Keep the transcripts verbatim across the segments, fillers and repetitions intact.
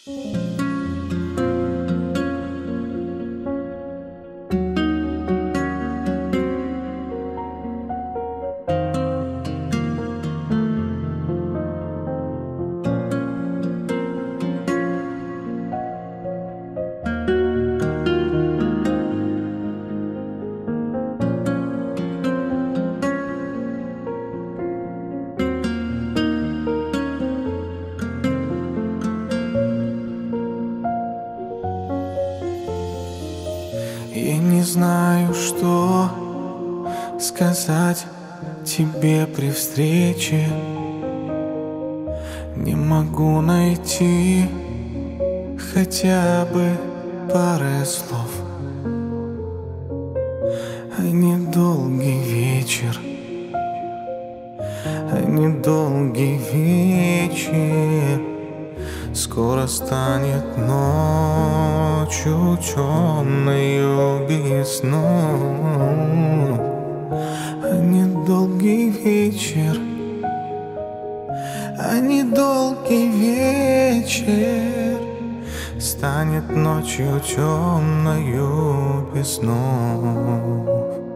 Я не знаю, что сказать тебе при встрече. Не могу найти хотя бы пары слов. А недолгий вечер, а недолгий вечер скоро станет ночью темною без сну. А недолгий вечер, а недолгий вечер станет ночью темною без снов.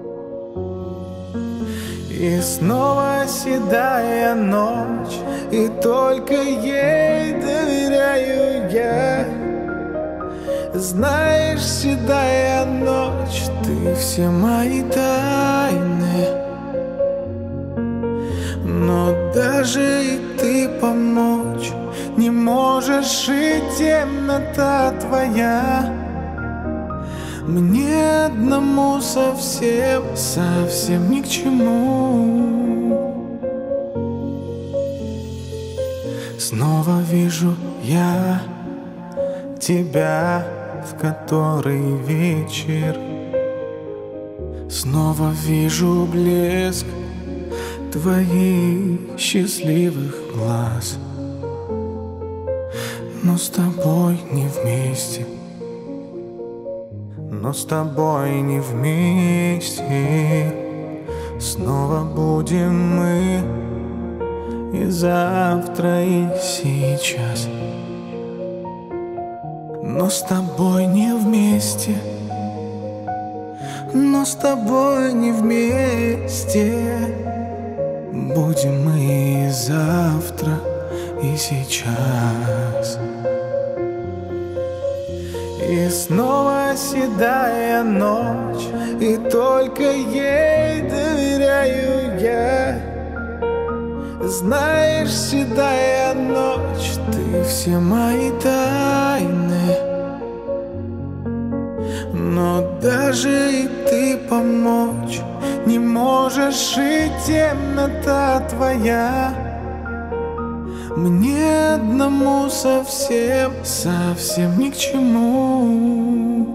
И снова седая ночь, и только ей доверяю я. Знаешь, седая ночь, ты все мои тайны. Но даже и ты помочь не можешь, и темнота твоя мне одному совсем, совсем ни к чему. Снова вижу я тебя в который вечер. Снова вижу блеск твоих счастливых глаз. Но с тобой не вместе, но с тобой не вместе. Снова будем мы и завтра, и сейчас. Но с тобой не вместе, но с тобой не вместе. Будем мы и завтра, и сейчас. И снова седая ночь, и только ей доверяю я. Знаешь, седая ночь, ты все мои тайны. Но даже и ты помочь не можешь, и темнота твоя мне одному совсем, совсем ни к чему.